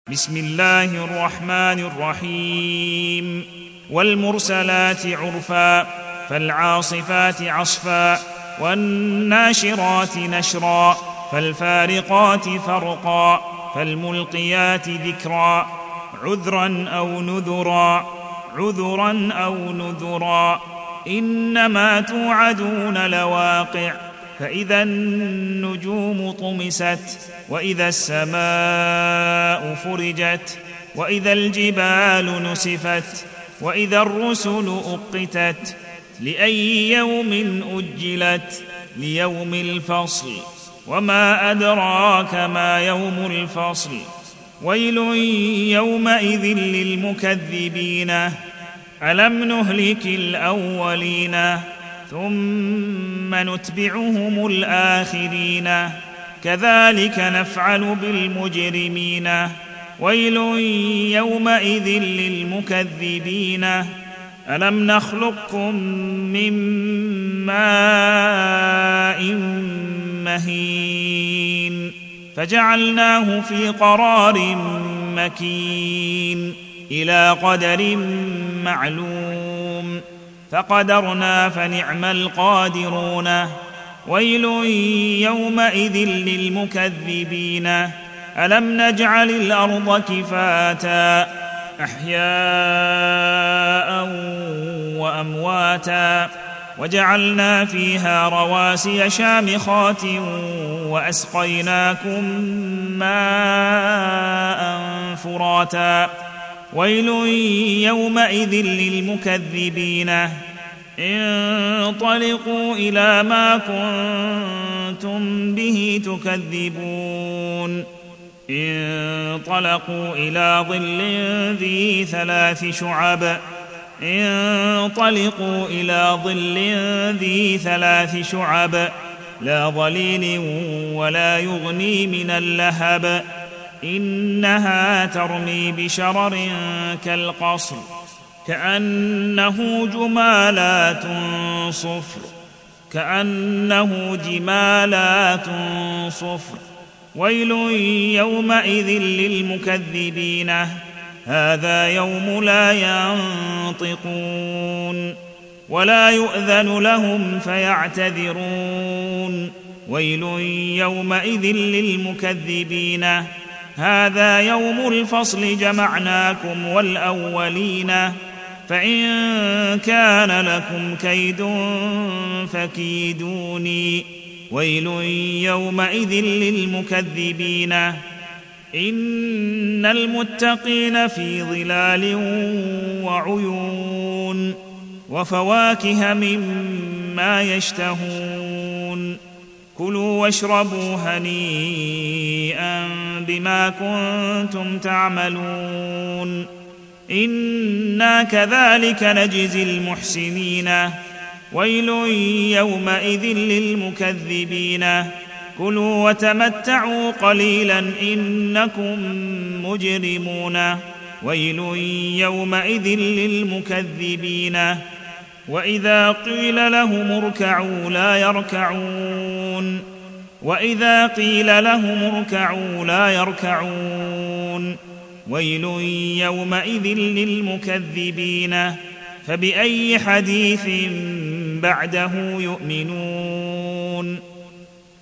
بسم الله الرحمن الرحيم والمرسلات عرفا فالعاصفات عصفا والناشرات نشرا فالفارقات فرقا فالملقيات ذكرا عذرا أو نذرا إنما توعدون لواقع فإذا النجوم طمست وإذا السماء فرجت وإذا الجبال نسفت وإذا الرسل أقتت لأي يوم أجلت ليوم الفصل وما أدراك ما يوم الفصل ويل يومئذ للمكذبين ألم نهلك الأولين ثم نتبعهم الآخرين كذلك نفعل بالمجرمين ويل يومئذ للمكذبين ألم نخلقكم من ماء مهين فجعلناه في قرار مكين إلى قدر معلوم فقدرنا فنعم القادرون ويل يومئذ للمكذبين ألم نجعل الأرض كفاتا أحياء وأمواتا وجعلنا فيها رواسي شامخات وأسقيناكم ماء فراتا ويل يومئذ للمكذبين انطلقوا إلى ما كنتم به تكذبون انطلقوا إلى ظل ذي 3 شعب انطلقوا إلى ظل ذي 3 شعب لا ظليل ولا يغني من اللهب إنها ترمي بشرر كالقصر كأنه جمالات صفر ويل يومئذ للمكذبين هذا يوم لا ينطقون ولا يؤذن لهم فيعتذرون ويل يومئذ للمكذبين هذا يوم الفصل جمعناكم والأولين فإن كان لكم كيد فكيدوني ويل يومئذ للمكذبين إن المتقين في ظلال وعيون وفواكه مما يشتهون كلوا واشربوا هنيئا بما كنتم تعملون إنا كذلك نجزي المحسنين ويل يومئذ للمكذبين كلوا وتمتعوا قليلا إنكم مجرمون ويل يومئذ للمكذبين وإذا قيل لهم اركعوا لا يركعون ويل يومئذ للمكذبين فبأي حديث بعده يؤمنون